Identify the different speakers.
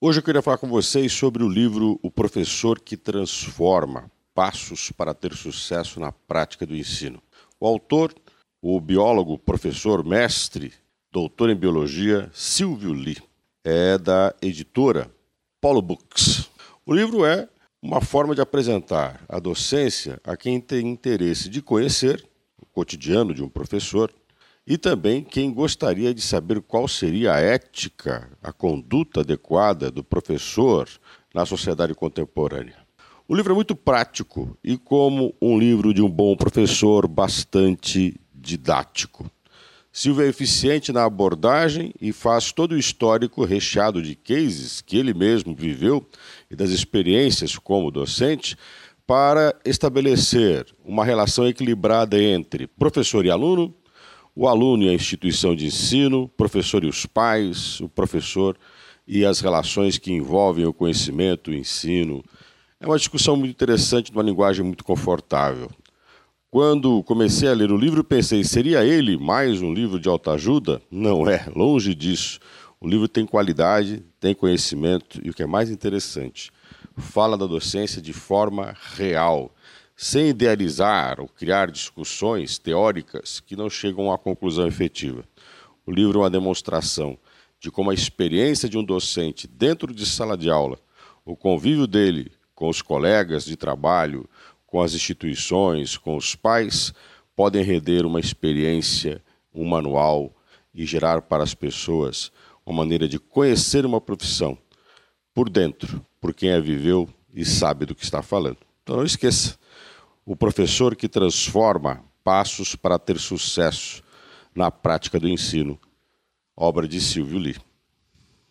Speaker 1: Hoje eu queria falar com vocês sobre o livro O Professor que Transforma, Passos para ter Sucesso na Prática do Ensino. O autor, o biólogo, professor, mestre, doutor em biologia, Silvio Lee, é da editora Polo Books. O livro é uma forma de apresentar a docência a quem tem interesse de conhecer o cotidiano de um professor e também quem gostaria de saber qual seria a ética, a conduta adequada do professor na sociedade contemporânea. O livro é muito prático e, como um livro de um bom professor, bastante didático. Silvio é eficiente na abordagem e faz todo o histórico recheado de cases que ele mesmo viveu e das experiências como docente para estabelecer uma relação equilibrada entre professor e aluno, o aluno e a instituição de ensino, o professor e os pais, o professor e as relações que envolvem o conhecimento, o ensino. É uma discussão muito interessante, numa linguagem muito confortável. Quando comecei a ler o livro, pensei, seria ele mais um livro de autoajuda? Não é, longe disso. O livro tem qualidade, tem conhecimento e, o que é mais interessante, fala da docência de forma real, sem idealizar ou criar discussões teóricas que não chegam a conclusão efetiva. O livro é uma demonstração de como a experiência de um docente dentro de sala de aula, o convívio dele com os colegas de trabalho, com as instituições, com os pais, podem render uma experiência, um manual e gerar para as pessoas uma maneira de conhecer uma profissão por dentro, por quem a viveu e sabe do que está falando. Então não esqueça. O Professor que Transforma, Passos para ter Sucesso na Prática do Ensino, obra de Silvio Lee.